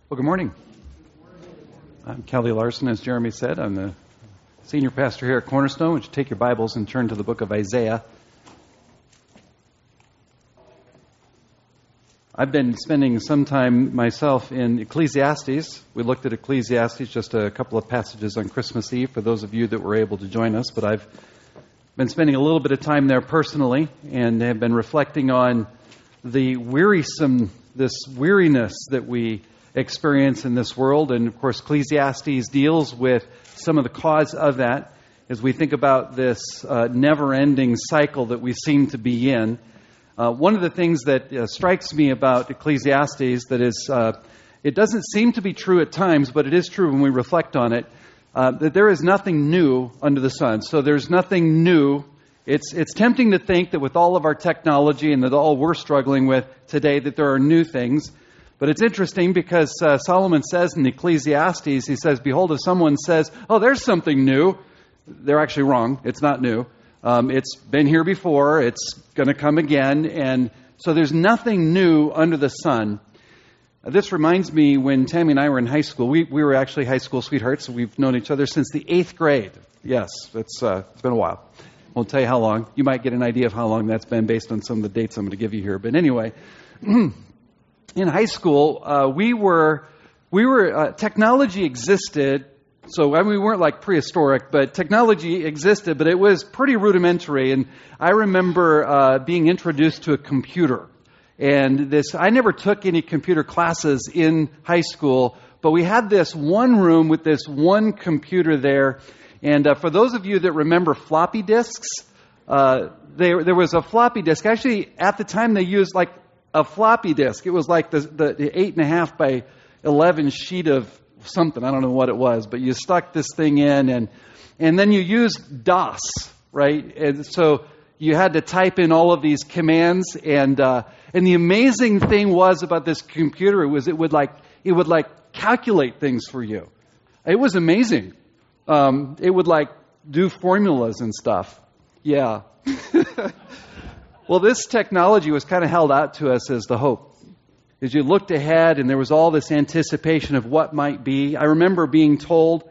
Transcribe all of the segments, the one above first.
Well, good morning. I'm Kelly Larson, as Jeremy said. I'm the senior pastor here at Cornerstone. Would you take your Bibles and turn to the book of Isaiah? I've been spending some time myself in Ecclesiastes. We looked at Ecclesiastes, just a couple of passages on Christmas Eve for those of you that were able to join us. But I've been spending a little bit of time there personally and have been reflecting on the this weariness that we experience in this world. And of course, Ecclesiastes deals with some of the cause of that as we think about this never-ending cycle that we seem to be in. One of the things that strikes me about Ecclesiastes that is, it doesn't seem to be true at times, but it is true when we reflect on it, that there is nothing new under the sun. So there's nothing new. It's tempting to think that with all of our technology and that all we're struggling with today, that there are new things. But it's interesting because Solomon says in Ecclesiastes, he says, behold, if someone says, oh, there's something new, they're actually wrong. It's not new. It's been here before. It's going to come again. And so there's nothing new under the sun. This reminds me when Tammy and I were in high school. We were actually high school sweethearts. We've known each other since the 8th grade. Yes, it's been a while. Won't tell you how long. You might get an idea of how long that's been based on some of the dates I'm going to give you here. But anyway, in high school, technology existed. So, we weren't like prehistoric, but technology existed, but it was pretty rudimentary. And I remember being introduced to a computer. And I never took any computer classes in high school, but we had this one room with this one computer there. And for those of you that remember floppy disks, there was a floppy disk. Actually, at the time, they used like a floppy disk. It was like the 8.5 by 11 sheet of something. I don't know what it was, but you stuck this thing in, and then you used DOS, right? And so you had to type in all of these commands, and the amazing thing was about this computer it would calculate things for you. It was amazing. It would do formulas and stuff. Yeah. Well, this technology was kind of held out to us as the hope. As you looked ahead and there was all this anticipation of what might be. I remember being told,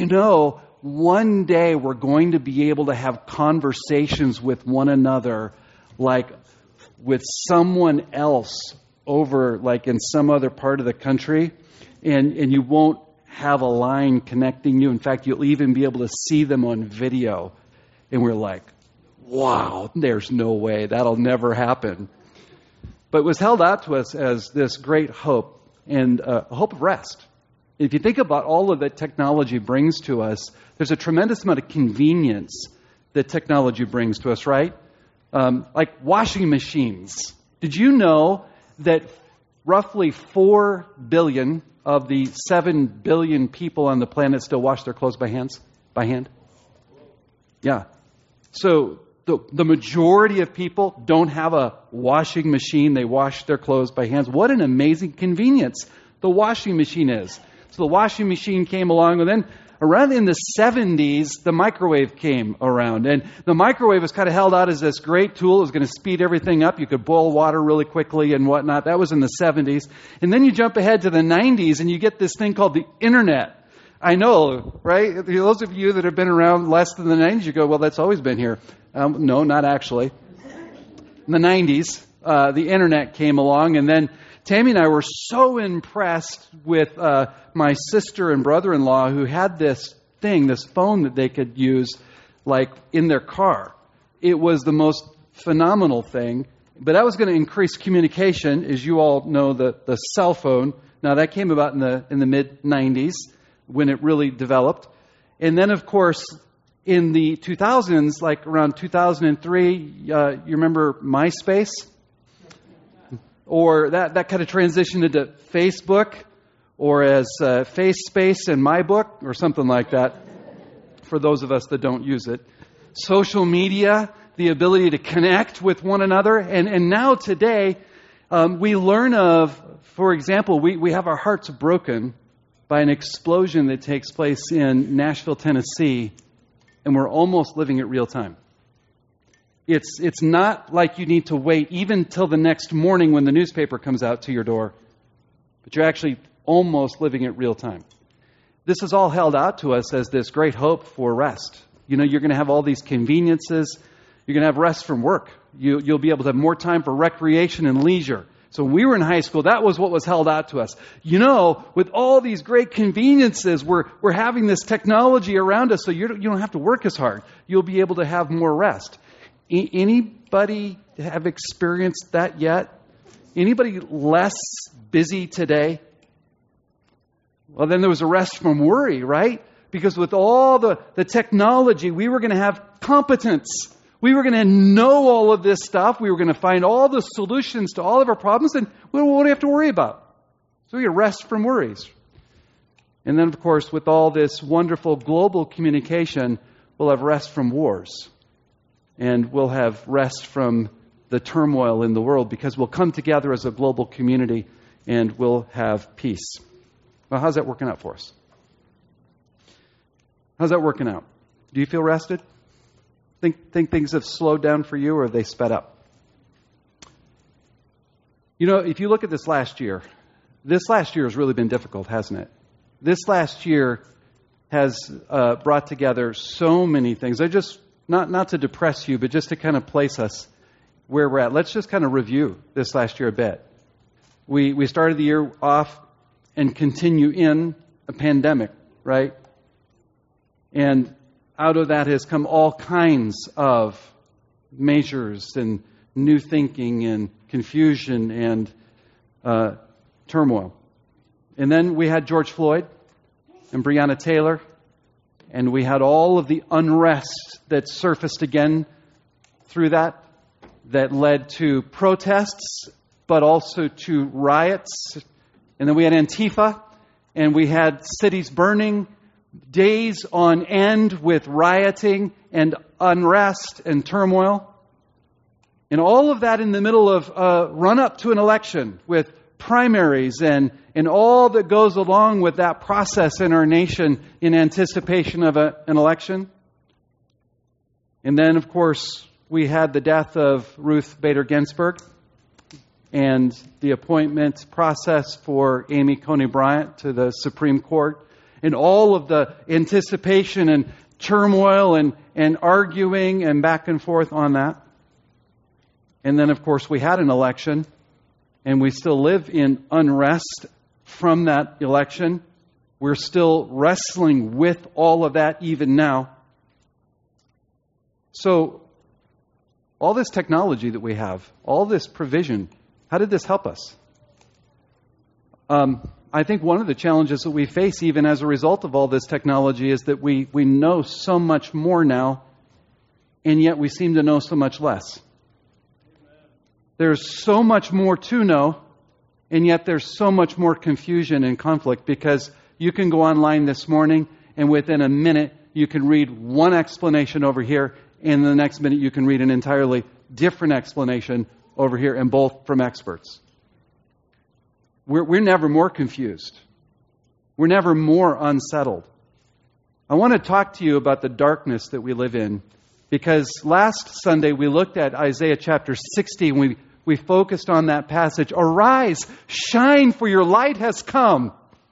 one day we're going to be able to have conversations with one another like with someone else over in some other part of the country. And you won't have a line connecting you. In fact, you'll even be able to see them on video. And we're like, wow, there's no way. That'll never happen. But it was held out to us as this great hope and a hope of rest. If you think about all of that technology brings to us, there's a tremendous amount of convenience that technology brings to us, right? Like washing machines. Did you know that roughly 4 billion of the 7 billion people on the planet still wash their clothes by hand? Yeah. So the majority of people don't have a washing machine. They wash their clothes by hands. What an amazing convenience the washing machine is. So the washing machine came along, and then around in the 70s, the microwave came around. And the microwave was kind of held out as this great tool. It was going to speed everything up. You could boil water really quickly and whatnot. That was in the 70s. And then you jump ahead to the 90s, and you get this thing called the Internet. I know, right? Those of you that have been around less than the 90s, you go, well, that's always been here. No, not actually. In the 90s, the Internet came along, and then Tammy and I were so impressed with my sister and brother-in-law who had this phone that they could use in their car. It was the most phenomenal thing, but that was going to increase communication. As you all know, the cell phone. Now, that came about in the mid-90s when it really developed. And then, of course, in the 2000s, around 2003, you remember MySpace? Or that kind of transitioned into Facebook, or as FaceSpace and MyBook, or something like that, for those of us that don't use it. Social media, the ability to connect with one another. And now today, we learn of, for example, we have our hearts broken by an explosion that takes place in Nashville, Tennessee, and we're almost living it real time. It's not like you need to wait even till the next morning when the newspaper comes out to your door, but you're actually almost living it real time. This is all held out to us as this great hope for rest. You're going to have all these conveniences. You're going to have rest from work. You'll be able to have more time for recreation and leisure. So when we were in high school, that was what was held out to us. With all these great conveniences, we're having this technology around us, so you don't have to work as hard. You'll be able to have more rest. Anybody have experienced that yet? Anybody less busy today? Well, then there was a rest from worry, right? Because with all the technology, we were going to have competence. We were going to know all of this stuff. We were going to find all the solutions to all of our problems, and we won't have to worry about. So we get rest from worries. And then, of course, with all this wonderful global communication, we'll have rest from wars. And we'll have rest from the turmoil in the world because we'll come together as a global community and we'll have peace. Well, how's that working out for us? How's that working out? Do you feel rested? Think things have slowed down for you, or have they sped up? If you look at this last year has really been difficult, hasn't it? This last year has brought together so many things. I just, not to depress you, but just to kind of place us where we're at. Let's just kind of review this last year a bit. We started the year off and continue in a pandemic, right? And out of that has come all kinds of measures and new thinking and confusion and turmoil. And then we had George Floyd and Breonna Taylor, and we had all of the unrest that surfaced again through that led to protests, but also to riots. And then we had Antifa, and we had cities burning, days on end with rioting and unrest and turmoil. And all of that in the middle of a run-up to an election with primaries and all that goes along with that process in our nation in anticipation of an election. And then, of course, we had the death of Ruth Bader Ginsburg and the appointment process for Amy Coney Bryant to the Supreme Court, and all of the anticipation and turmoil and arguing and back and forth on that. And then, of course, we had an election, and we still live in unrest from that election. We're still wrestling with all of that even now. So, all this technology that we have, all this provision, how did this help us? I think one of the challenges that we face even as a result of all this technology is that we know so much more now, and yet we seem to know so much less. There's so much more to know, and yet there's so much more confusion and conflict, because you can go online this morning and within a minute you can read one explanation over here, and the next minute you can read an entirely different explanation over here, and both from experts. We're never more confused. We're never more unsettled. I want to talk to you about the darkness that we live in, because last Sunday we looked at Isaiah chapter 60 and we focused on that passage. Arise, shine, for your light has come.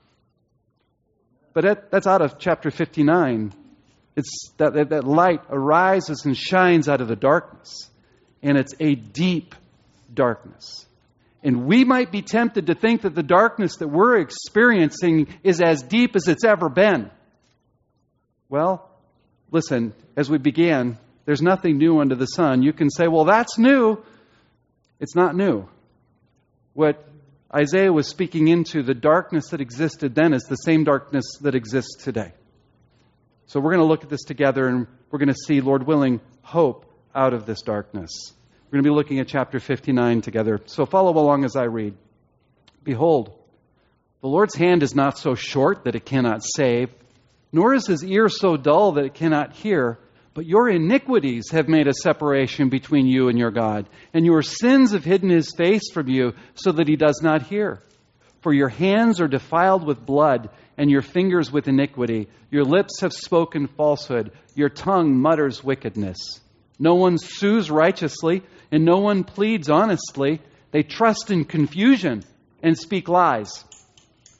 But that's out of chapter 59. It's that light arises and shines out of the darkness. And it's a deep darkness. And we might be tempted to think that the darkness that we're experiencing is as deep as it's ever been. Well, listen, as we began, there's nothing new under the sun. You can say, well, that's new. It's not new. What Isaiah was speaking into, the darkness that existed then, is the same darkness that exists today. So we're going to look at this together, and we're going to see, Lord willing, hope out of this darkness. We're going to be looking at chapter 59 together. So follow along as I read. Behold, the Lord's hand is not so short that it cannot save, nor is his ear so dull that it cannot hear. But your iniquities have made a separation between you and your God, and your sins have hidden his face from you so that he does not hear. For your hands are defiled with blood, and your fingers with iniquity. Your lips have spoken falsehood. Your tongue mutters wickedness. No one sues righteously, and no one pleads honestly. They trust in confusion and speak lies.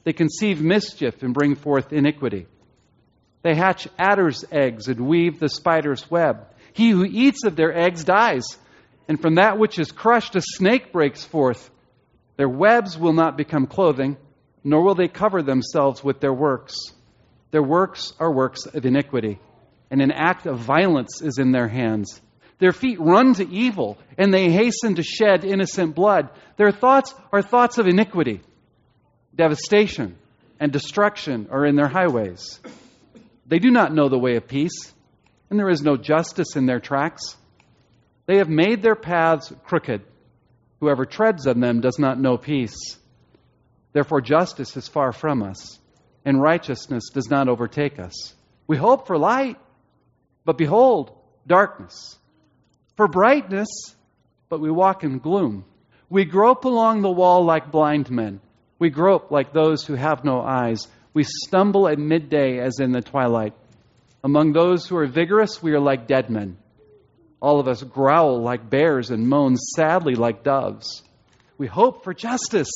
They conceive mischief and bring forth iniquity. They hatch adder's eggs and weave the spider's web. He who eats of their eggs dies, and from that which is crushed a snake breaks forth. Their webs will not become clothing, nor will they cover themselves with their works. Their works are works of iniquity, and an act of violence is in their hands. Their feet run to evil, and they hasten to shed innocent blood. Their thoughts are thoughts of iniquity. Devastation and destruction are in their highways. They do not know the way of peace, and there is no justice in their tracks. They have made their paths crooked. Whoever treads on them does not know peace. Therefore justice is far from us, and righteousness does not overtake us. We hope for light, but behold, darkness. For brightness, but we walk in gloom. We grope along the wall like blind men. We grope like those who have no eyes. We stumble at midday as in the twilight. Among those who are vigorous, we are like dead men. All of us growl like bears and moan sadly like doves. We hope for justice,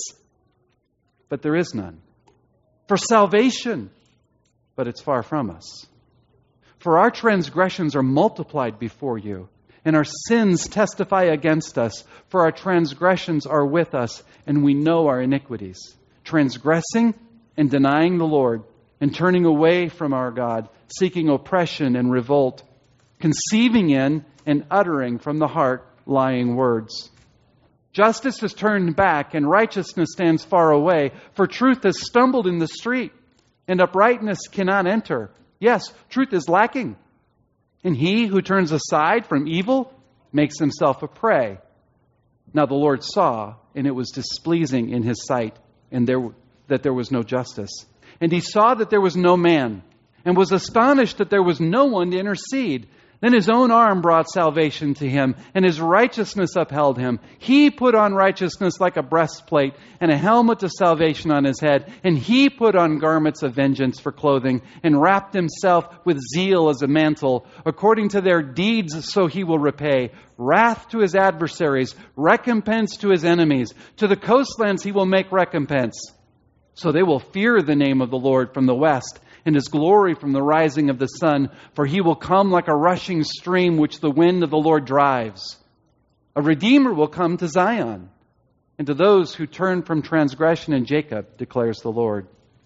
but there is none. For salvation, but it's far from us. For our transgressions are multiplied before you, and our sins testify against us. For our transgressions are with us, and we know our iniquities. Transgressing and denying the Lord, and turning away from our God, seeking oppression and revolt, conceiving in and uttering from the heart lying words. Justice is turned back, and righteousness stands far away. For truth has stumbled in the street, and uprightness cannot enter. Yes, truth is lacking. And he who turns aside from evil makes himself a prey. Now the Lord saw, and it was displeasing in his sight, and that there was no justice. And he saw that there was no man, and was astonished that there was no one to intercede. Then his own arm brought salvation to him, and his righteousness upheld him. He put on righteousness like a breastplate, and a helmet of salvation on his head. And he put on garments of vengeance for clothing, and wrapped himself with zeal as a mantle. According to their deeds, so he will repay. Wrath to his adversaries, recompense to his enemies. To the coastlands he will make recompense. So they will fear the name of the Lord from the west, and his glory from the rising of the sun. For he will come like a rushing stream which the wind of the Lord drives. A Redeemer will come to Zion, and to those who turn from transgression in Jacob, declares the Lord.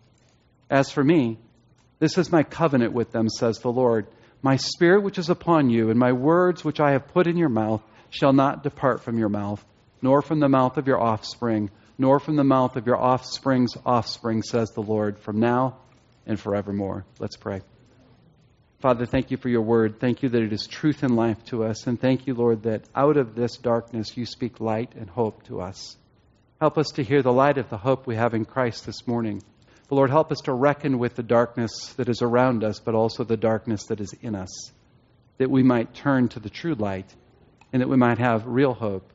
As for me, this is my covenant with them, says the Lord. My spirit which is upon you, and my words which I have put in your mouth, shall not depart from your mouth, nor from the mouth of your offspring, nor from the mouth of your offspring's offspring, says the Lord, from now and forevermore. Let's pray. Father, thank you for your word. Thank you that it is truth and life to us. And thank you, Lord, that out of this darkness you speak light and hope to us. Help us to hear the light of the hope we have in Christ this morning. But Lord, help us to reckon with the darkness that is around us, but also the darkness that is in us, that we might turn to the true light and that we might have real hope.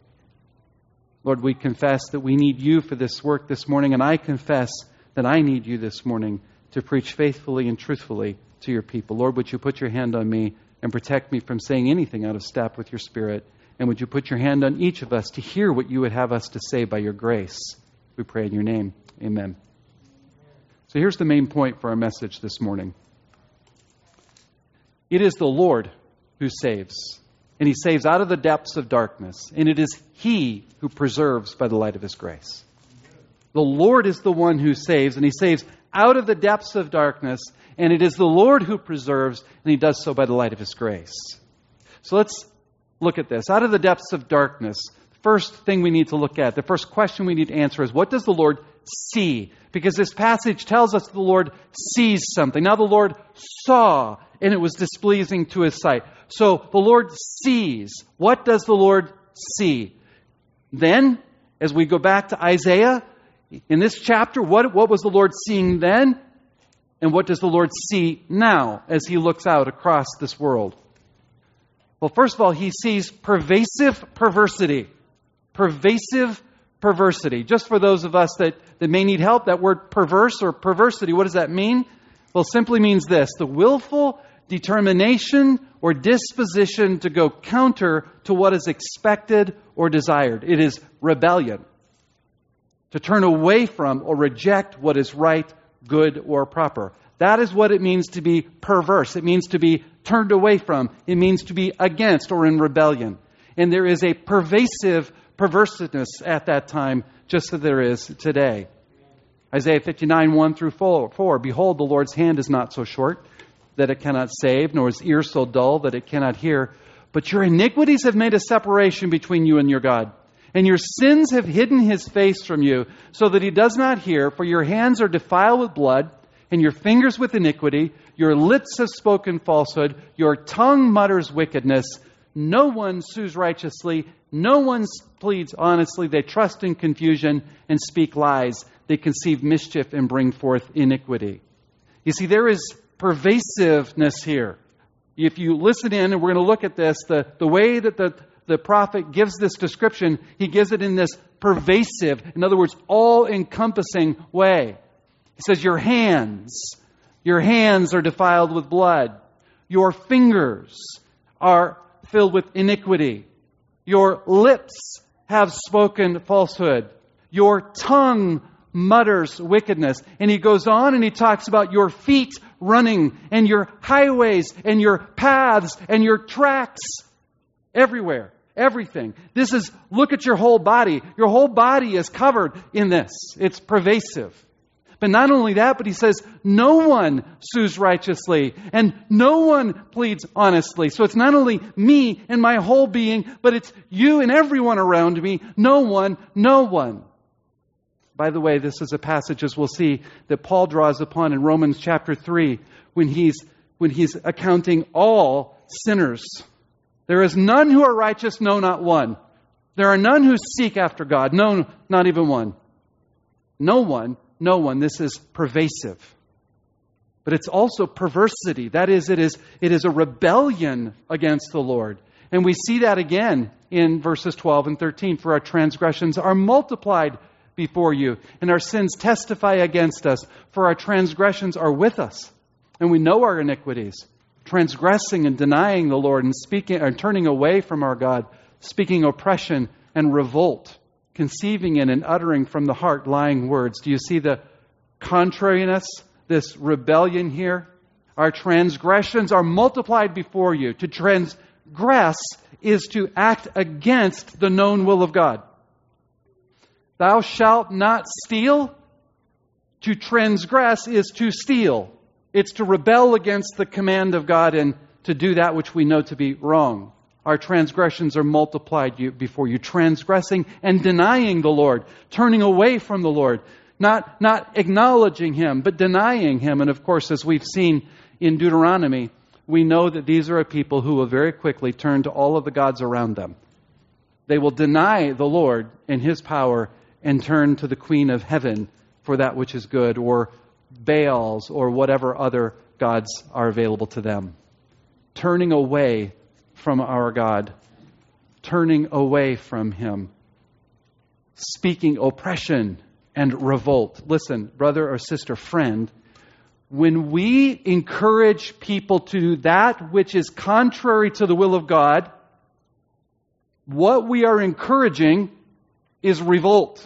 Lord, we confess that we need you for this work this morning, and I confess that I need you this morning to preach faithfully and truthfully to your people. Lord, would you put your hand on me and protect me from saying anything out of step with your Spirit? And would you put your hand on each of us to hear what you would have us to say by your grace? We pray in your name. Amen. So here's the main point for our message this morning. It is the Lord who saves, and he saves out of the depths of darkness, and it is he who preserves by the light of his grace. The Lord is the one who saves, and he saves out of the depths of darkness, and it is the Lord who preserves, and he does so by the light of his grace. So let's look at this. Out of the depths of darkness, first thing we need to look at, the first question we need to answer is, what does the Lord see? Because this passage tells us the Lord sees something. Now the Lord saw, and it was displeasing to his sight. So the Lord sees. What does the Lord see? Then, as we go back to Isaiah, in this chapter, what was the Lord seeing then? And what does the Lord see now as he looks out across this world? Well, first of all, he sees pervasive perversity. Pervasive perversity. Just for those of us that may need help, that word perverse or perversity, what does that mean? Well, it simply means this: the willful determination or disposition to go counter to what is expected or desired. It is rebellion. to turn away from or reject what is right, good, or proper. That is what it means to be perverse. It means to be turned away from. It means to be against or in rebellion. And there is a pervasive perverseness at that time, just as there is today. Isaiah 59, 1 through 4. Behold, the Lord's hand is not so short that it cannot save, nor his ear so dull that it cannot hear. But your iniquities have made a separation between you and your God. And your sins have hidden his face from you, so that he does not hear. For your hands are defiled with blood, and your fingers with iniquity. Your lips have spoken falsehood. Your tongue mutters wickedness. No one sues righteously. No one pleads honestly. They trust in confusion and speak lies. They conceive mischief and bring forth iniquity. You see, there is pervasiveness here. If you listen in, and we're going to look at this, the way that the prophet gives this description, he gives it in this pervasive, in other words, all-encompassing way. He says, your hands are defiled with blood. Your fingers are filled with iniquity. Your lips have spoken falsehood. Your tongue mutters wickedness. And he goes on and he talks about your feet running and your highways and your paths and your tracks everywhere. Everything. This is, look at your whole body. Your whole body is covered in this. It's pervasive. But not only that, but he says, no one sues righteously and no one pleads honestly. So it's not only me and my whole being, but it's you and everyone around me. No one. By the way, this is a passage, as we'll see, that Paul draws upon in Romans chapter 3 when he's accounting all sinners. There is none who are righteous, no, not one. There are none who seek after God, no, not even one. No one. This is pervasive. But it's also perversity. That is, it is a rebellion against the Lord. And we see that again in verses 12 and 13. For our transgressions are multiplied before you, and our sins testify against us. For our transgressions are with us, and we know our iniquities. Transgressing and denying the Lord and speaking and turning away from our God, speaking oppression and revolt, conceiving in and uttering from the heart lying words. Do you see the contrariness, this rebellion here? Our transgressions are multiplied before you. To transgress is to act against the known will of God. Thou shalt not steal. To transgress is to steal. It's to rebel against the command of God and to do that which we know to be wrong. Our transgressions are multiplied before you, transgressing and denying the Lord, turning away from the Lord, not acknowledging Him, but denying Him. And of course, as we've seen in Deuteronomy, we know that these are a people who will very quickly turn to all of the gods around them. They will deny the Lord and His power and turn to the Queen of Heaven for that which is good, or Baals, or whatever other gods are available to them. Turning away from our God. Turning away from Him. Speaking oppression and revolt. Listen, brother or sister, friend, when we encourage people to do that which is contrary to the will of God, what we are encouraging is revolt.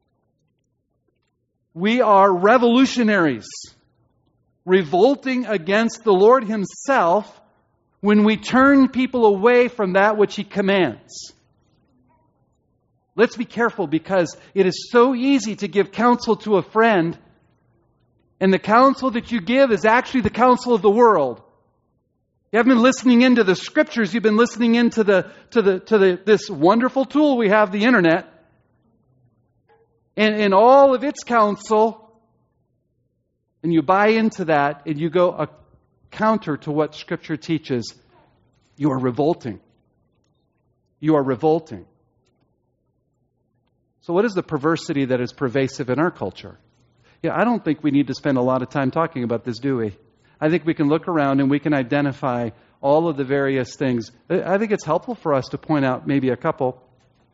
We are revolutionaries, revolting against the Lord Himself when we turn people away from that which He commands. Let's be careful, because it is so easy to give counsel to a friend, and the counsel that you give is actually the counsel of the world. You haven't been listening into the Scriptures. You've been listening into this wonderful tool we have, the internet. And in all of its counsel, and you buy into that, and you go a counter to what Scripture teaches, you are revolting. You are revolting. So what is the perversity that is pervasive in our culture? Yeah, I don't think we need to spend a lot of time talking about this, do we? I think we can look around and we can identify all of the various things. I think it's helpful for us to point out maybe a couple.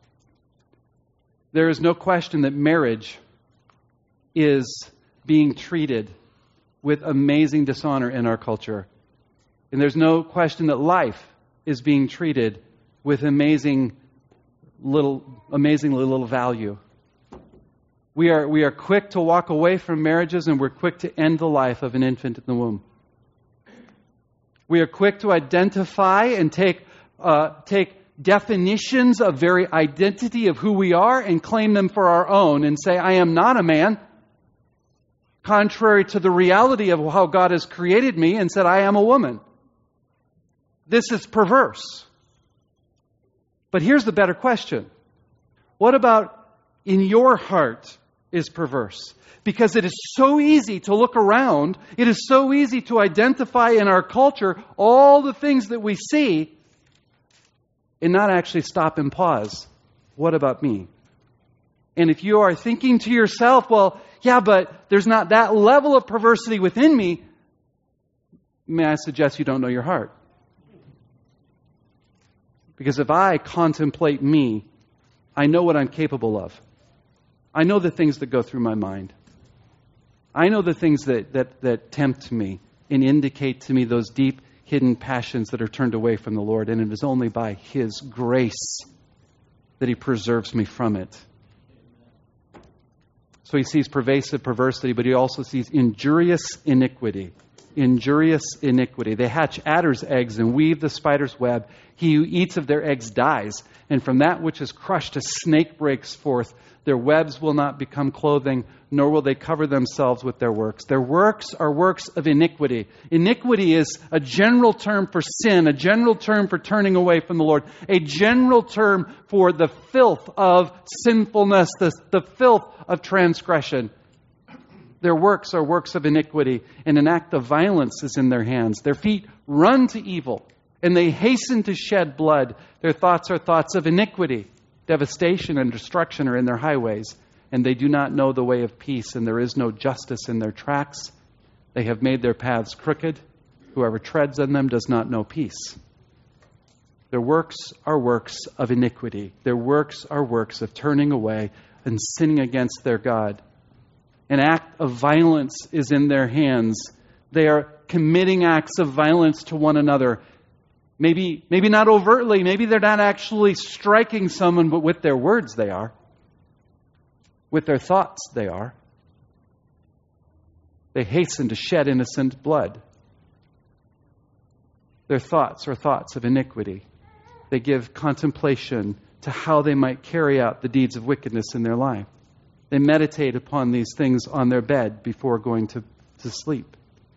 There is no question that marriage is being treated with amazing dishonor in our culture. And there's no question that life is being treated with amazingly little value. We are quick to walk away from marriages, and we're quick to end the life of an infant in the womb. We are quick to identify and take definitions of very identity of who we are and claim them for our own and say, I am not a man, contrary to the reality of how God has created me, and said, I am a woman. This is perverse. But here's the better question. What about in your heart is perverse? Because it is so easy to look around, it is so easy to identify in our culture all the things that we see and not actually stop and pause. What about me? And if you are thinking to yourself, well, yeah, but there's not that level of perversity within me, may I suggest you don't know your heart? Because if I contemplate me, I know what I'm capable of. I know the things that go through my mind. I know the things that tempt me and indicate to me those deep, hidden passions that are turned away from the Lord. And it is only by His grace that He preserves me from it. So He sees pervasive perversity, but He also sees injurious iniquity. Injurious iniquity. They hatch adder's eggs and weave the spider's web. He who eats of their eggs dies. And from that which is crushed, a snake breaks forth. Their webs will not become clothing, nor will they cover themselves with their works. Their works are works of iniquity. Iniquity is a general term for sin, a general term for turning away from the Lord, a general term for the filth of sinfulness, the filth of transgression. Their works are works of iniquity, and an act of violence is in their hands. Their feet run to evil, and they hasten to shed blood. Their thoughts are thoughts of iniquity. Devastation and destruction are in their highways, and they do not know the way of peace, and there is no justice in their tracks. They have made their paths crooked. Whoever treads on them does not know peace. Their works are works of iniquity. Their works are works of turning away and sinning against their God. An act of violence is in their hands. They are committing acts of violence to one another. Maybe not overtly. Maybe they're not actually striking someone, but with their words they are. With their thoughts they are. They hasten to shed innocent blood. Their thoughts are thoughts of iniquity. They give contemplation to how they might carry out the deeds of wickedness in their life. They meditate upon these things on their bed before going to sleep.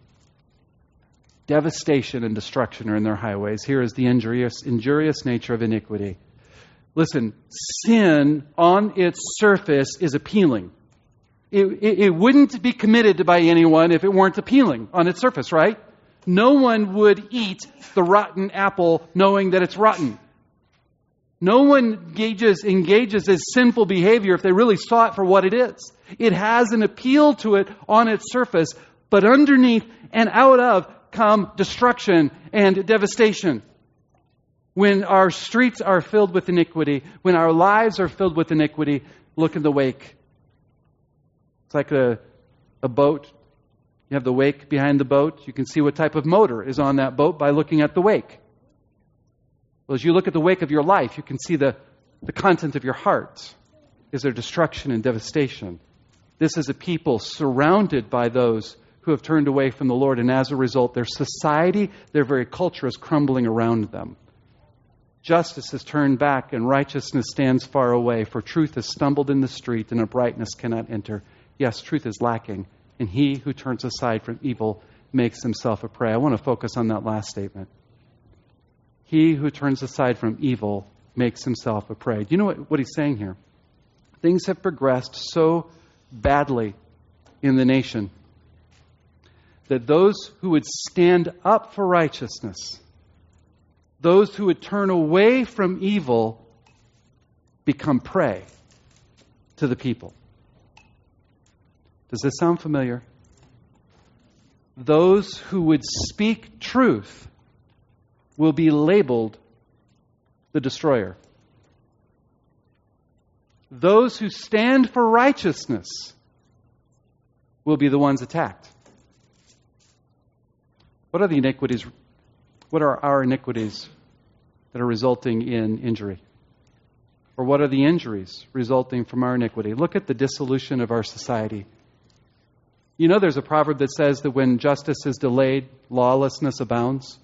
Devastation and destruction are in their highways. Here is the injurious nature of iniquity. Listen, sin on its surface is appealing. It wouldn't be committed by anyone if it weren't appealing on its surface, right? No one would eat the rotten apple knowing that it's rotten. No one engages in sinful behavior if they really saw it for what it is. It has an appeal to it on its surface, but underneath and out of come destruction and devastation. When our streets are filled with iniquity, when our lives are filled with iniquity, look in the wake. It's like a boat. You have the wake behind the boat. You can see what type of motor is on that boat by looking at the wake. Well, as you look at the wake of your life, you can see the content of your heart. Is there destruction and devastation? This is a people surrounded by those who have turned away from the Lord, and as a result, their society, their very culture is crumbling around them. Justice has turned back, and righteousness stands far away, for truth has stumbled in the street, and uprightness cannot enter. Yes, truth is lacking, and he who turns aside from evil makes himself a prey. I want to focus on that last statement. He who turns aside from evil makes himself a prey. Do you know what he's saying here? Things have progressed so badly in the nation that those who would stand up for righteousness, those who would turn away from evil, become prey to the people. Does this sound familiar? Those who would speak truth will be labeled the destroyer. Those who stand for righteousness will be the ones attacked. What are the iniquities? What are our iniquities that are resulting in injury? Or what are the injuries resulting from our iniquity? Look at the dissolution of our society. You know there's a proverb that says that when justice is delayed, lawlessness abounds.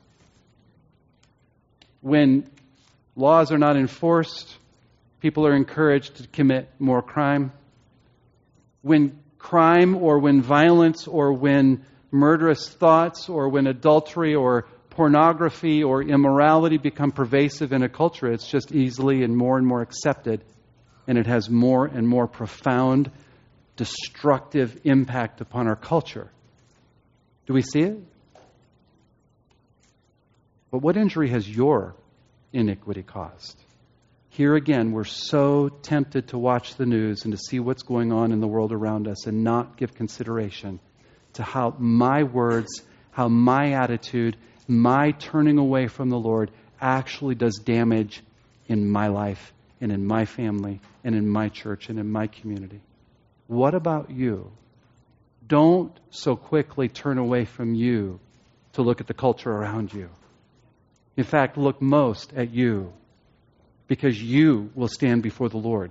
When laws are not enforced, people are encouraged to commit more crime. When crime or when violence or when murderous thoughts or when adultery or pornography or immorality become pervasive in a culture, it's just easily and more accepted, and it has more and more profound, destructive impact upon our culture. Do we see it? But what injury has your iniquity caused? Here again, we're so tempted to watch the news and to see what's going on in the world around us and not give consideration to how my words, how my attitude, my turning away from the Lord actually does damage in my life and in my family and in my church and in my community. What about you? Don't so quickly turn away from you to look at the culture around you. In fact, look most at you, because you will stand before the Lord.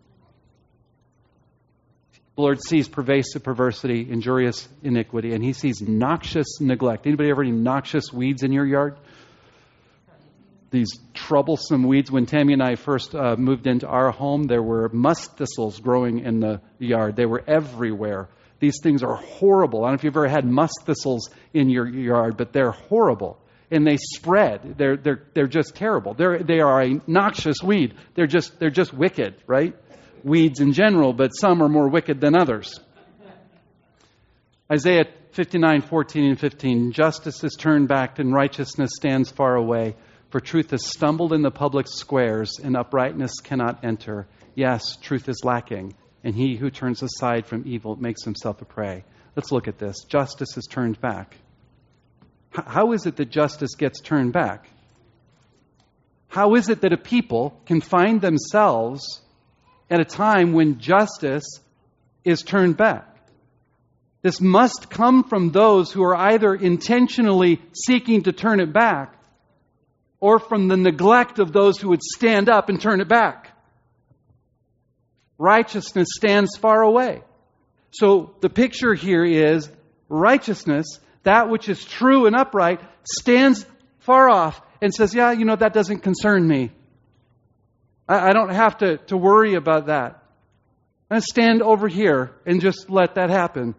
The Lord sees pervasive perversity, injurious iniquity, and He sees noxious neglect. Anybody ever any noxious weeds in your yard? These troublesome weeds. When Tammy and I first moved into our home, there were musk thistles growing in the yard. They were everywhere. These things are horrible. I don't know if you've ever had musk thistles in your yard, but they're horrible. And they spread. They're just terrible. They are a noxious weed. They're just wicked, right? Weeds in general, but some are more wicked than others. Isaiah 59:14 and 15. Justice is turned back and righteousness stands far away. For truth has stumbled in the public squares and uprightness cannot enter. Yes, truth is lacking, and he who turns aside from evil makes himself a prey. Let's look at this. Justice is turned back. How is it that justice gets turned back? How is it that a people can find themselves at a time when justice is turned back? This must come from those who are either intentionally seeking to turn it back or from the neglect of those who would stand up and turn it back. Righteousness stands far away. So the picture here is righteousness, that which is true and upright, stands far off and says, yeah, that doesn't concern me. I don't have to worry about that. I'm going to stand over here and just let that happen.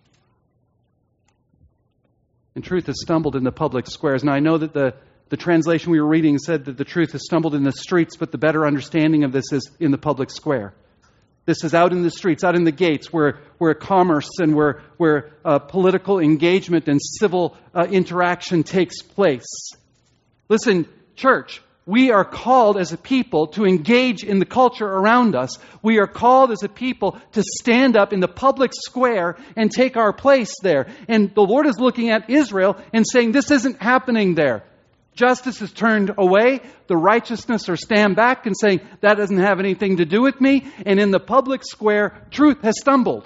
And truth has stumbled in the public squares. Now, I know that the translation we were reading said that the truth has stumbled in the streets, but the better understanding of this is in the public square. This is out in the streets, out in the gates, where commerce and where political engagement and civil interaction takes place. Listen, church, we are called as a people to engage in the culture around us. We are called as a people to stand up in the public square and take our place there. And the Lord is looking at Israel and saying, this isn't happening there. Justice is turned away. The righteousness are stand back and saying, that doesn't have anything to do with me. And in the public square, truth has stumbled.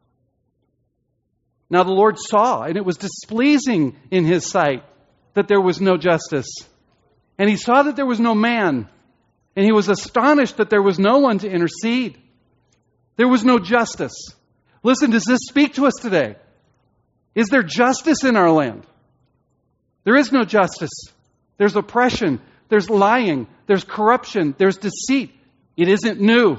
Now the Lord saw, and it was displeasing in His sight that there was no justice. And He saw that there was no man. And He was astonished that there was no one to intercede. There was no justice. Listen, does this speak to us today? Is there justice in our land? There is no justice. There's oppression. There's lying. There's corruption. There's deceit. It isn't new.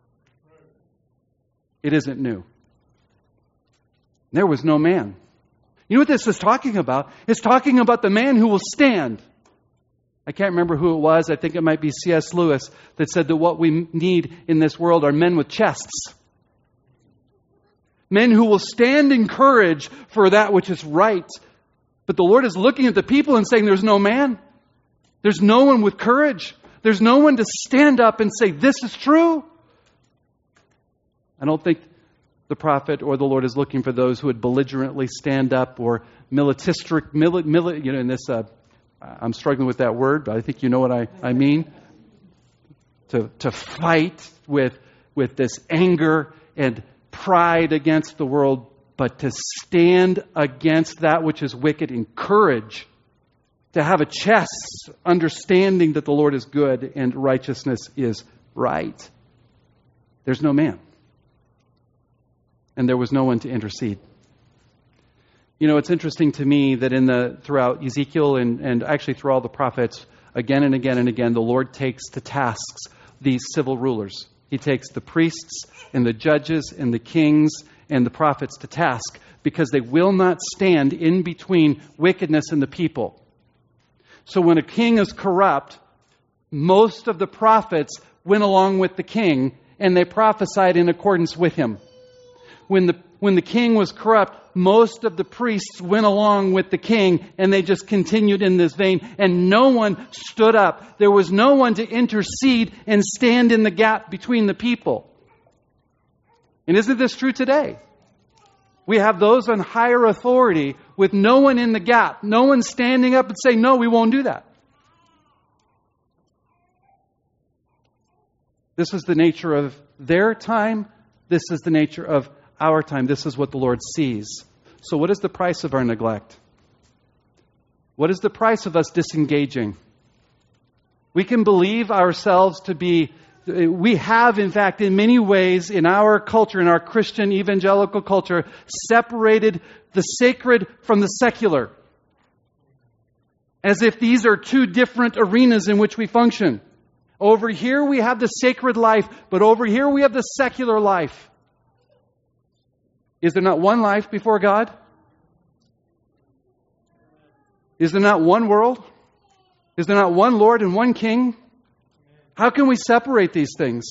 It isn't new. There was no man. You know what this is talking about? It's talking about the man who will stand. I can't remember who it was. I think it might be C.S. Lewis that said that what we need in this world are men with chests. Men who will stand in courage for that which is right. But the Lord is looking at the people and saying, there's no man. There's no one with courage. There's no one to stand up and say, this is true. I don't think the prophet or the Lord is looking for those who would belligerently stand up or militaristic, in this, I'm struggling with that word, but I think you know what I mean. To fight with this anger and pride against the world, but to stand against that which is wicked in courage, to have a chest, understanding that the Lord is good and righteousness is right, there's no man. And there was no one to intercede. You know, it's interesting to me that throughout Ezekiel and actually through all the prophets, again and again and again, the Lord takes to tasks these civil rulers. He takes the priests and the judges and the kings and the prophets to task because they will not stand in between wickedness and the people. So when a king is corrupt, most of the prophets went along with the king and they prophesied in accordance with him. When the king was corrupt, most of the priests went along with the king and they just continued in this vein, and no one stood up. There was no one to intercede and stand in the gap between the people. And isn't this true today? We have those on higher authority with no one in the gap, no one standing up and saying, no, we won't do that. This is the nature of their time. This is the nature of our time. This is what the Lord sees. So what is the price of our neglect? What is the price of us disengaging? We can believe ourselves to be, we have in fact in many ways in our culture, in our Christian evangelical culture, separated the sacred from the secular. As if these are two different arenas in which we function. Over here we have the sacred life, but over here we have the secular life. Is there not one life before God? Is there not one world? Is there not one Lord and one King? How can we separate these things?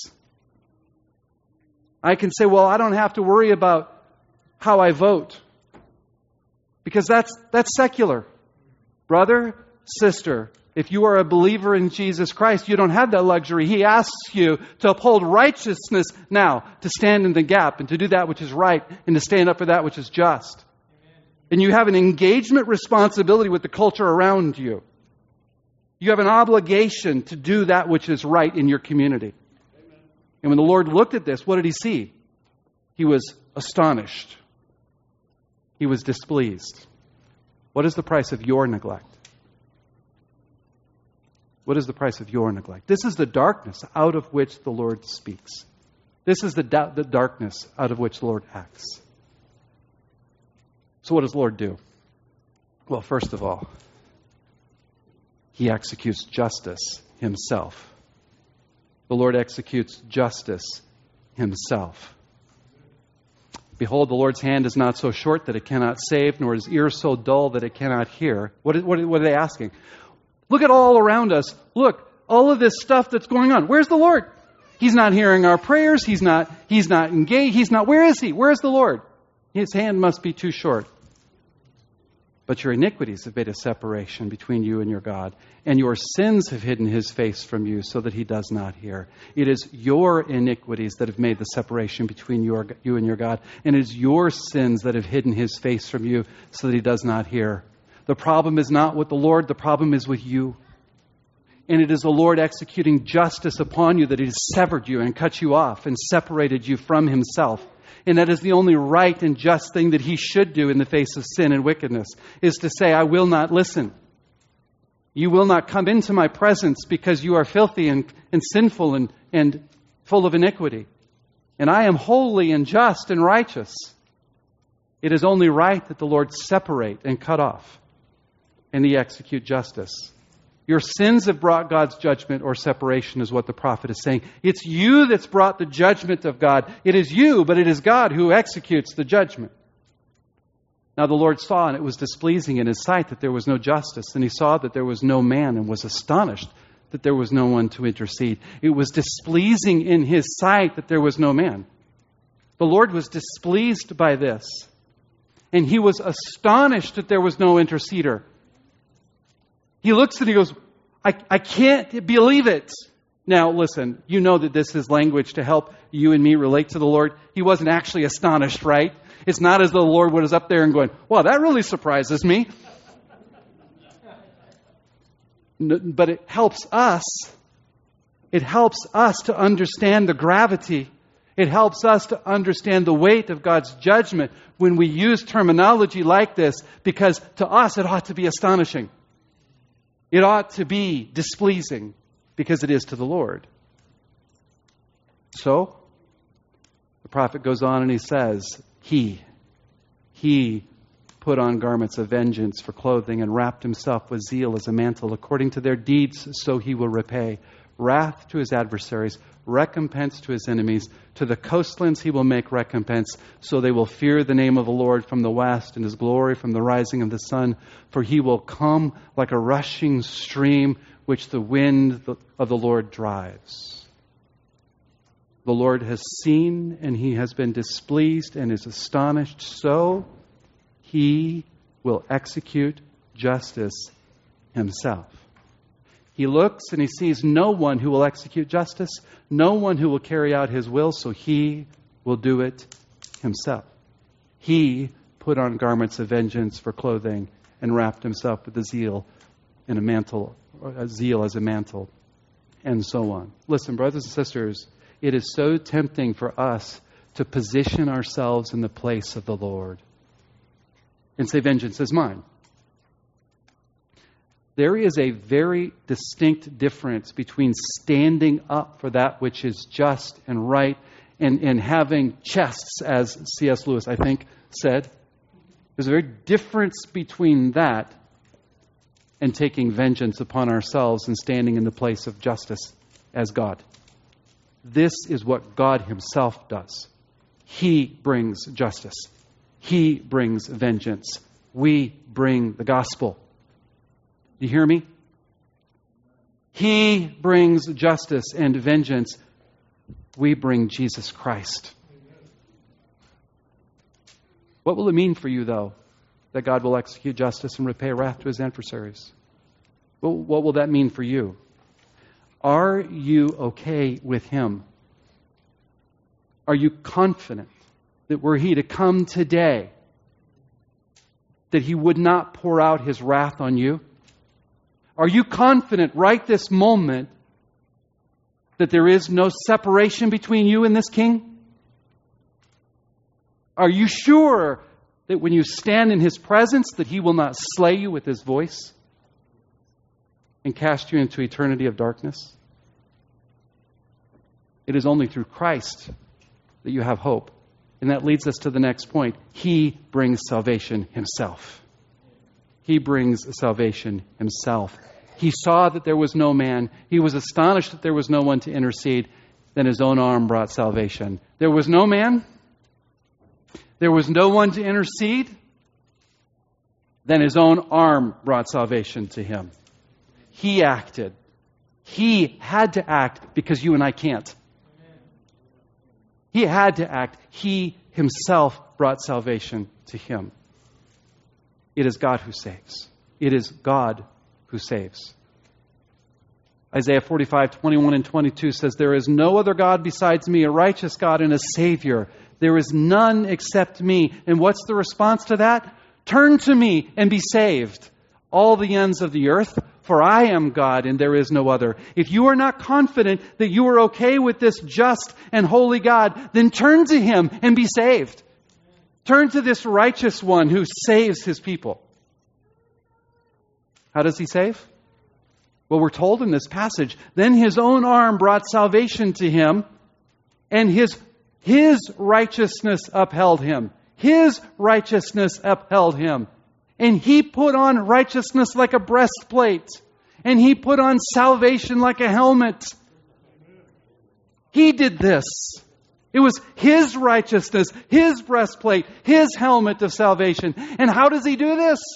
I can say, well, I don't have to worry about how I vote. Because that's secular. Brother, sister, if you are a believer in Jesus Christ, you don't have that luxury. He asks you to uphold righteousness now, to stand in the gap and to do that which is right and to stand up for that which is just. Amen. And you have an engagement responsibility with the culture around you. You have an obligation to do that which is right in your community. Amen. And when the Lord looked at this, what did He see? He was astonished. He was displeased. What is the price of your neglect? What is the price of your neglect? This is the darkness out of which the Lord speaks. This is the darkness out of which the Lord acts. So what does the Lord do? Well, first of all, He executes justice Himself. The Lord executes justice Himself. Behold, the Lord's hand is not so short that it cannot save, nor His ear so dull that it cannot hear. What are they asking? Look at all around us. Look, all of this stuff that's going on. Where's the Lord? He's not hearing our prayers. He's not engaged. Where is He? Where is the Lord? His hand must be too short. But your iniquities have made a separation between you and your God, and your sins have hidden His face from you so that He does not hear. It is your iniquities that have made the separation between you and your God, and it is your sins that have hidden His face from you so that He does not hear. The problem is not with the Lord, the problem is with you. And it is the Lord executing justice upon you that He has severed you and cut you off and separated you from Himself. And that is the only right and just thing that He should do in the face of sin and wickedness, is to say, I will not listen. You will not come into my presence because you are filthy and sinful and full of iniquity. And I am holy and just and righteous. It is only right that the Lord separate and cut off, and He execute justice. Your sins have brought God's judgment or separation, is what the prophet is saying. It's you that's brought the judgment of God. It is you, but it is God who executes the judgment. Now the Lord saw, and it was displeasing in His sight that there was no justice. And He saw that there was no man, and was astonished that there was no one to intercede. It was displeasing in His sight that there was no man. The Lord was displeased by this. And He was astonished that there was no interceder. He looks and He goes, I can't believe it. Now, listen, you know that this is language to help you and me relate to the Lord. He wasn't actually astonished, right? It's not as though the Lord was up there and going, wow, that really surprises me. But it helps us. It helps us to understand the gravity. It helps us to understand the weight of God's judgment when we use terminology like this, because to us it ought to be astonishing. It ought to be displeasing, because it is to the Lord. So, the prophet goes on and he says, He put on garments of vengeance for clothing and wrapped himself with zeal as a mantle. According to their deeds, so he will repay. Wrath to his adversaries, recompense to his enemies. To the coastlands he will make recompense, so they will fear the name of the Lord from the west and his glory from the rising of the sun. For he will come like a rushing stream which the wind of the Lord drives. The Lord has seen and he has been displeased and is astonished. So he will execute justice himself. He looks and he sees no one who will execute justice, no one who will carry out his will, so he will do it himself. He put on garments of vengeance for clothing and wrapped himself with the zeal in a mantle, or zeal as a mantle, and so on. Listen, brothers and sisters, it is so tempting for us to position ourselves in the place of the Lord and say, vengeance is mine. There is a very distinct difference between standing up for that which is just and right and having chests, as C.S. Lewis, I think, said. There's a very difference between that and taking vengeance upon ourselves and standing in the place of justice as God. This is what God himself does. He brings justice. He brings vengeance. We bring the gospel. Do you hear me? He brings justice and vengeance. We bring Jesus Christ. What will it mean for you, though, that God will execute justice and repay wrath to his adversaries? What will that mean for you? Are you okay with him? Are you confident that were he to come today, that he would not pour out his wrath on you? Are you confident right this moment that there is no separation between you and this king? Are you sure that when you stand in his presence that he will not slay you with his voice and cast you into eternity of darkness? It is only through Christ that you have hope. And that leads us to the next point. He brings salvation himself. He brings salvation himself. He saw that there was no man. He was astonished that there was no one to intercede. Then his own arm brought salvation. There was no man. There was no one to intercede. Then his own arm brought salvation to him. He acted. He had to act because you and I can't. He had to act. He himself brought salvation to him. It is God who saves. It is God who saves. Isaiah 45:21 and 22 says, "There is no other God besides me, a righteous God and a Savior. There is none except me." And what's the response to that? Turn to me and be saved, all the ends of the earth, for I am God and there is no other. If you are not confident that you are okay with this just and holy God, then turn to him and be saved. Turn to this righteous one who saves his people. How does he save? Well, we're told in this passage, then his own arm brought salvation to him, and his righteousness upheld him. His righteousness upheld him. And he put on righteousness like a breastplate. And he put on salvation like a helmet. He did this. It was his righteousness, his breastplate, his helmet of salvation. And how does he do this?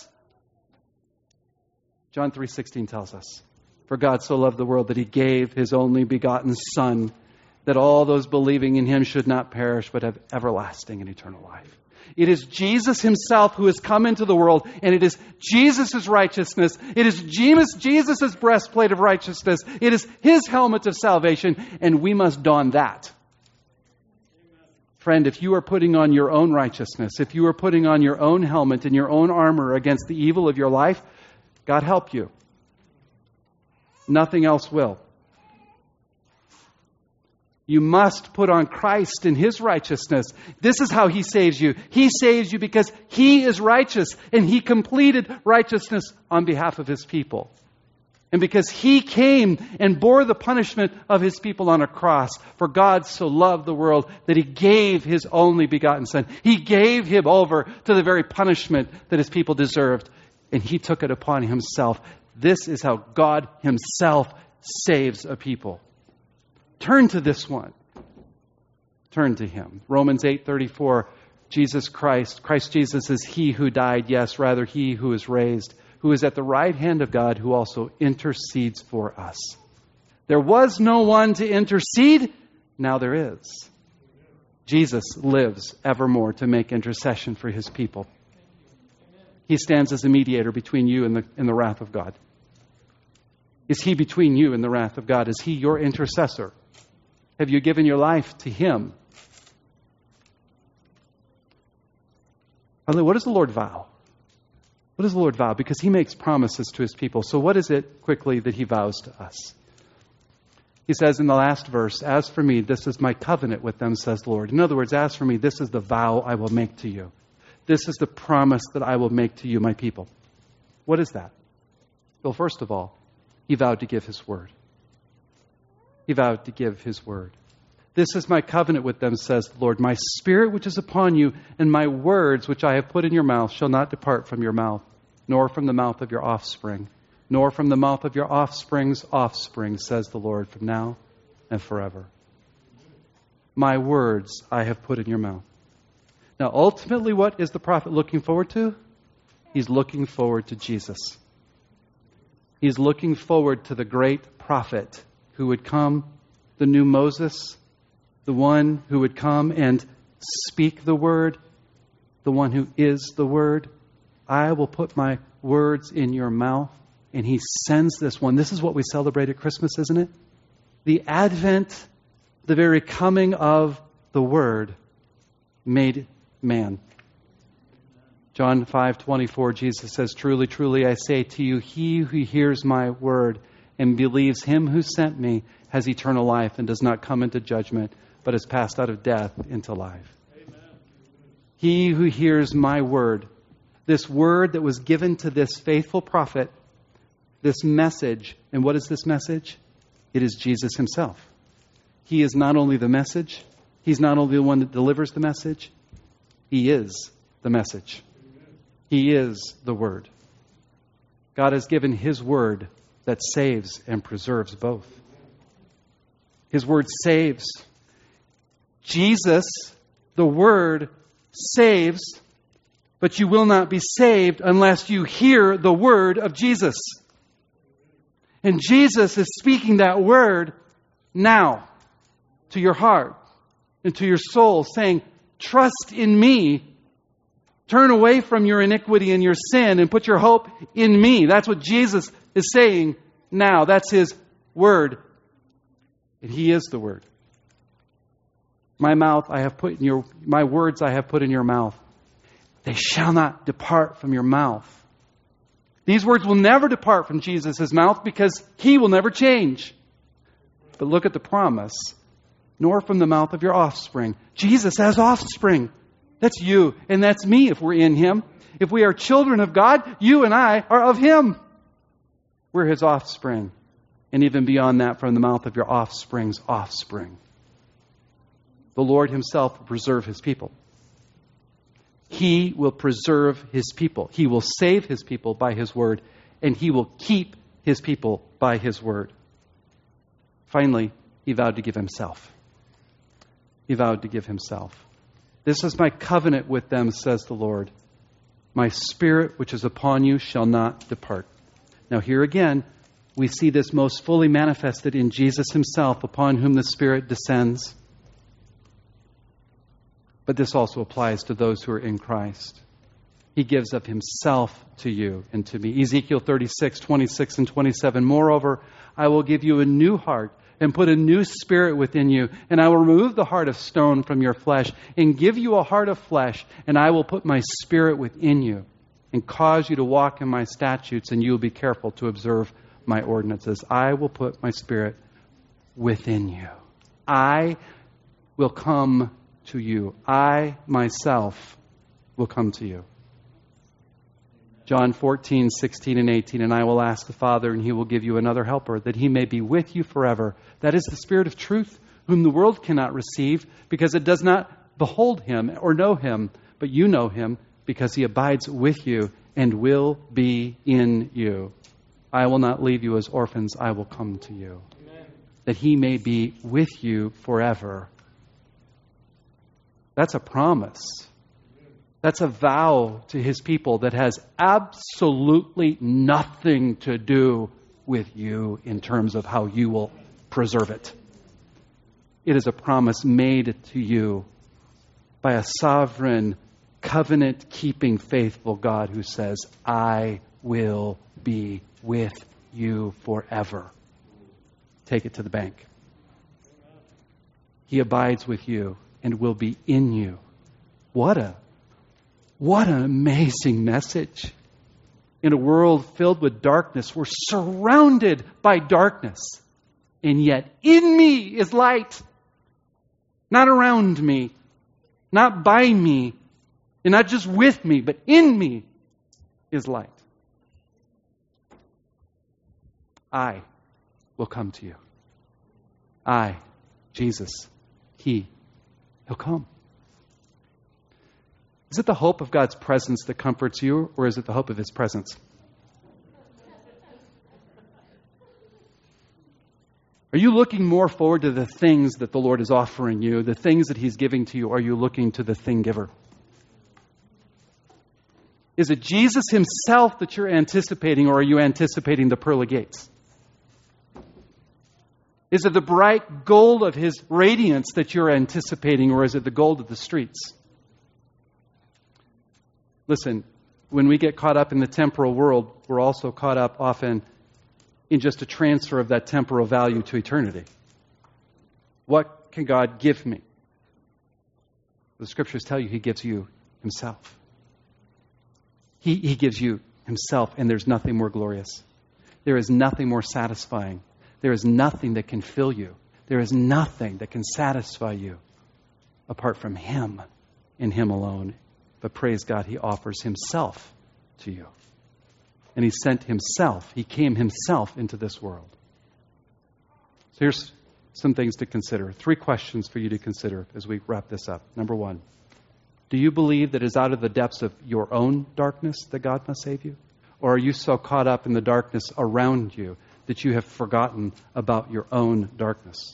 John 3:16 tells us, "For God so loved the world that he gave his only begotten Son, that all those believing in him should not perish but have everlasting and eternal life." It is Jesus himself who has come into the world, and it is Jesus' righteousness. It is Jesus' breastplate of righteousness. It is his helmet of salvation, and we must don that. Friend, if you are putting on your own righteousness, if you are putting on your own helmet and your own armor against the evil of your life, God help you. Nothing else will. You must put on Christ and his righteousness. This is how he saves you. He saves you because he is righteous and he completed righteousness on behalf of his people. And because He came and bore the punishment of His people on a cross, for God so loved the world that He gave His only begotten Son. He gave Him over to the very punishment that His people deserved. And He took it upon Himself. This is how God Himself saves a people. Turn to this one. Turn to Him. Romans 8:34, Christ Jesus is He who died, yes, rather He who is raised, who is at the right hand of God, who also intercedes for us. There was no one to intercede, now there is. Jesus lives evermore to make intercession for His people. He stands as a mediator between you and the wrath of God. Is He between you and the wrath of God? Is He your intercessor? Have you given your life to Him? What does the Lord vow? What does the Lord vow? Because He makes promises to His people. So what is it, quickly, that He vows to us? He says in the last verse, as for me, this is my covenant with them, says the Lord. In other words, as for me, this is the vow I will make to you. This is the promise that I will make to you, my people. What is that? Well, first of all, He vowed to give His word. He vowed to give His word. This is my covenant with them, says the Lord. My spirit which is upon you and my words which I have put in your mouth shall not depart from your mouth, nor from the mouth of your offspring, nor from the mouth of your offspring's offspring, says the Lord, from now and forever. My words I have put in your mouth. Now, ultimately, what is the prophet looking forward to? He's looking forward to Jesus. He's looking forward to the great prophet who would come, the new Moses, the one who would come and speak the word, the one who is the word. I will put my words in your mouth. And He sends this one. This is what we celebrate at Christmas, isn't it? The advent, the very coming of the Word made man. John 5:24, Jesus says, truly, truly, I say to you, he who hears my word and believes Him who sent me has eternal life and does not come into judgment, but is passed out of death into life. Amen. He who hears my word, this word that was given to this faithful prophet, this message, and what is this message? It is Jesus Himself. He is not only the message, He's not only the one that delivers the message, He is the message. He is the Word. God has given His Word that saves and preserves both. His Word saves. Jesus, the Word, saves, but you will not be saved unless you hear the Word of Jesus. And Jesus is speaking that Word now to your heart and to your soul, saying, trust in me. Turn away from your iniquity and your sin and put your hope in me. That's what Jesus is saying now. That's His Word. And He is the Word. My words I have put in your mouth. They shall not depart from your mouth. These words will never depart from Jesus' mouth because He will never change. But look at the promise. Nor from the mouth of your offspring. Jesus has offspring. That's you and that's me if we're in Him. If we are children of God, you and I are of Him. We're His offspring. And even beyond that, from the mouth of your offspring's offspring. The Lord Himself will preserve His people. He will preserve His people. He will save His people by His word. And He will keep His people by His word. Finally, He vowed to give Himself. He vowed to give Himself. This is my covenant with them, says the Lord. My spirit which is upon you shall not depart. Now here again, we see this most fully manifested in Jesus Himself, upon whom the Spirit descends. But this also applies to those who are in Christ. He gives of Himself to you and to me. Ezekiel 36:26 and 27. Moreover, I will give you a new heart and put a new spirit within you. And I will remove the heart of stone from your flesh and give you a heart of flesh. And I will put my spirit within you and cause you to walk in my statutes, and you will be careful to observe my ordinances. I will put my spirit within you. I will come to you. I myself will come to you. John 14, 16, and 18, and I will ask the Father, and he will give you another helper, that he may be with you forever. That is the Spirit of truth, whom the world cannot receive, because it does not behold him or know him, but you know him, because he abides with you and will be in you. I will not leave you as orphans, I will come to you. Amen. That he may be with you forever. That's a promise. That's a vow to his people that has absolutely nothing to do with you in terms of how you will preserve it. It is a promise made to you by a sovereign, covenant-keeping, faithful God who says, I will be with you forever. Take it to the bank. He abides with you and will be in you. What an amazing message. In a world filled with darkness, we're surrounded by darkness. And yet in me is light. Not around me, not by me, and not just with me, but in me is light. I will come to you. I, Jesus, He'll come. Is it the hope of God's presence that comforts you, or is it the hope of His presence? Are you looking more forward to the things that the Lord is offering you, the things that He's giving to you, or are you looking to the thing giver? Is it Jesus Himself that you're anticipating, or are you anticipating the pearly gates? Is it the bright gold of His radiance that you're anticipating, or is it the gold of the streets? Listen, when we get caught up in the temporal world, we're also caught up often in just a transfer of that temporal value to eternity. What can God give me? The Scriptures tell you He gives you Himself. He gives you Himself, and there's nothing more glorious. There is nothing more satisfying. There is nothing that can fill you. There is nothing that can satisfy you apart from Him and Him alone. But praise God, He offers Himself to you. And He sent Himself. He came Himself into this world. So here's some things to consider. 3 questions for you to consider as we wrap this up. Number 1, do you believe that it is out of the depths of your own darkness that God must save you? Or are you so caught up in the darkness around you that you have forgotten about your own darkness?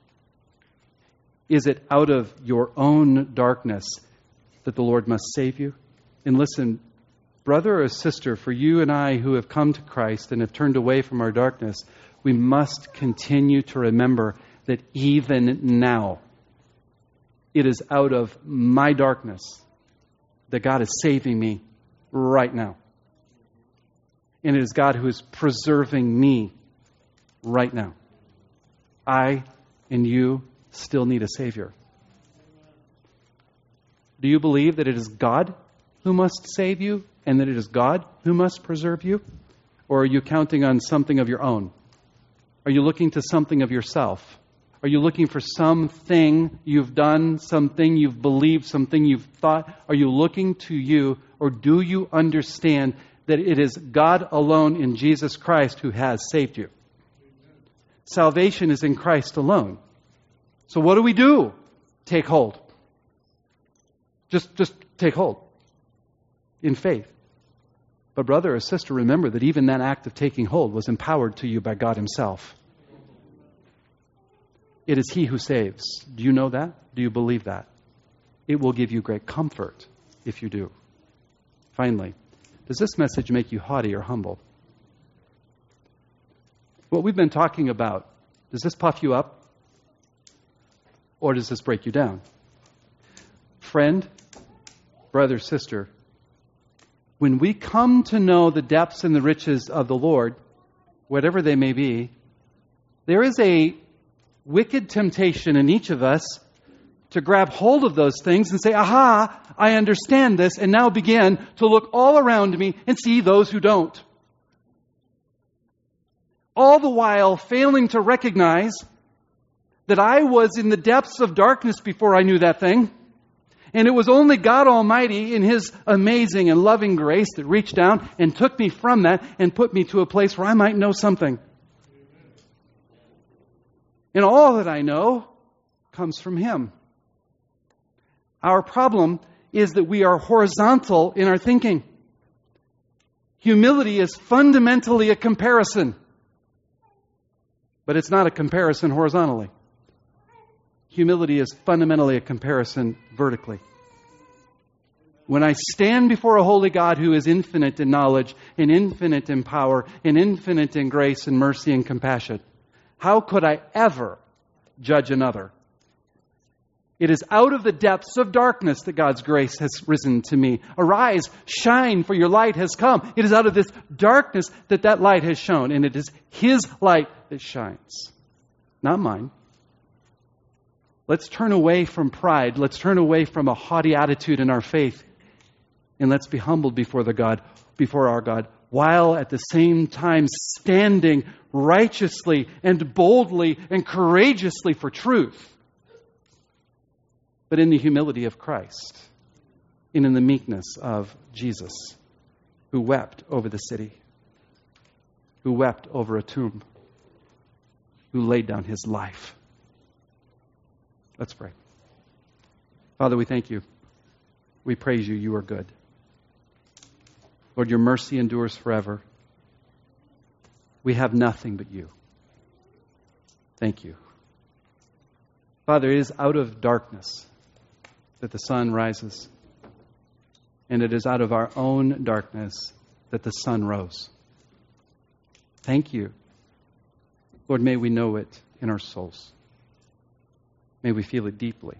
Is it out of your own darkness that the Lord must save you? And listen, brother or sister, for you and I who have come to Christ and have turned away from our darkness, we must continue to remember that even now, it is out of my darkness that God is saving me right now. And it is God who is preserving me right now. I and you still need a Savior. Do you believe that it is God who must save you and that it is God who must preserve you? Or are you counting on something of your own? Are you looking to something of yourself? Are you looking for something you've done, something you've believed, something you've thought? Are you looking to you, or do you understand that it is God alone in Jesus Christ who has saved you? Salvation is in Christ alone. So what do? Take hold. Just take hold in faith. But brother or sister, remember that even that act of taking hold was empowered to you by God Himself. It is He who saves. Do you know that? Do you believe that? It will give you great comfort if you do. Finally, does this message make you haughty or humble? What we've been talking about, does this puff you up? Or does this break you down? Friend, brother, sister, when we come to know the depths and the riches of the Lord, whatever they may be, there is a wicked temptation in each of us to grab hold of those things and say, aha, I understand this, and now begin to look all around me and see those who don't. All the while failing to recognize that I was in the depths of darkness before I knew that thing, And it was only God Almighty in His amazing and loving grace that reached down and took me from that and put me to a place where I might know something. And all that I know comes from Him. Our problem is that we are horizontal in our thinking. Humility is fundamentally a comparison. But it's not a comparison horizontally. Humility is fundamentally a comparison vertically. When I stand before a holy God who is infinite in knowledge, and infinite in power, and infinite in grace and mercy and compassion, how could I ever judge another? It is out of the depths of darkness that God's grace has risen to me. Arise, shine, for your light has come. It is out of this darkness that light has shone, and it is His light that shines, not mine. Let's turn away from pride. Let's turn away from a haughty attitude in our faith. And let's be humbled before our God, while at the same time standing righteously and boldly and courageously for truth. But in the humility of Christ, and in the meekness of Jesus, who wept over the city, who wept over a tomb, who laid down His life. Let's pray. Father, we thank You. We praise You. You are good. Lord, Your mercy endures forever. We have nothing but You. Thank You. Father, it is out of darkness that the sun rises. And it is out of our own darkness that the sun rose. Thank You. Lord, may we know it in our souls. May we feel it deeply.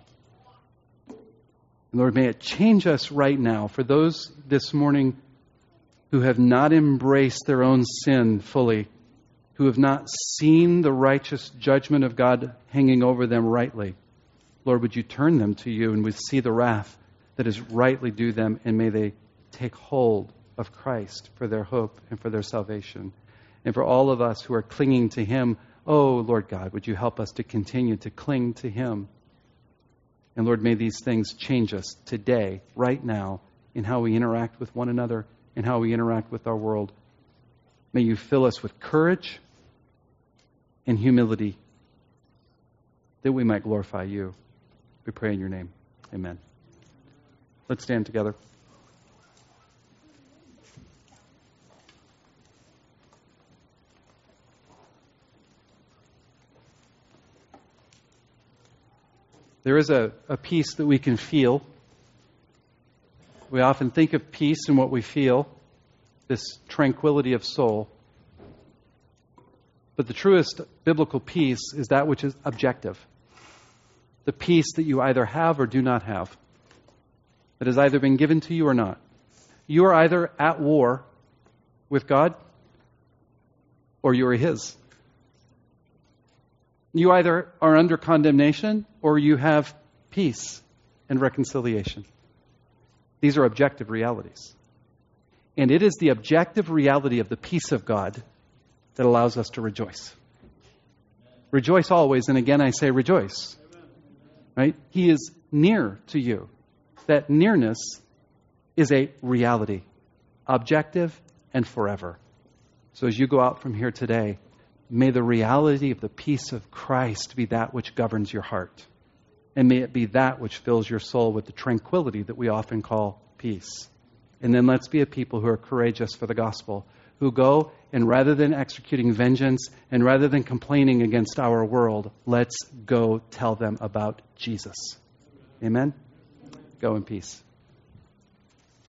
Lord, may it change us right now. For those this morning who have not embraced their own sin fully, who have not seen the righteous judgment of God hanging over them rightly, Lord, would You turn them to You and would see the wrath that is rightly due them, and may they take hold of Christ for their hope and for their salvation. And for all of us who are clinging to Him, oh, Lord God, would You help us to continue to cling to Him? And Lord, may these things change us today, right now, in how we interact with one another, in how we interact with our world. May You fill us with courage and humility that we might glorify You. We pray in Your name. Amen. Let's stand together. There is a peace that we can feel. We often think of peace and what we feel, this tranquility of soul. But the truest biblical peace is that which is objective. The peace that you either have or do not have. That has either been given to you or not. You are either at war with God or you are His. You either are under condemnation or you have peace and reconciliation. These are objective realities. And it is the objective reality of the peace of God that allows us to rejoice. Rejoice always, and again I say rejoice. Right? He is near to you. That nearness is a reality, objective and forever. So as you go out from here today, may the reality of the peace of Christ be that which governs your heart. And may it be that which fills your soul with the tranquility that we often call peace. And then let's be a people who are courageous for the gospel, who go and rather than executing vengeance and rather than complaining against our world, let's go tell them about Jesus. Amen? Go in peace.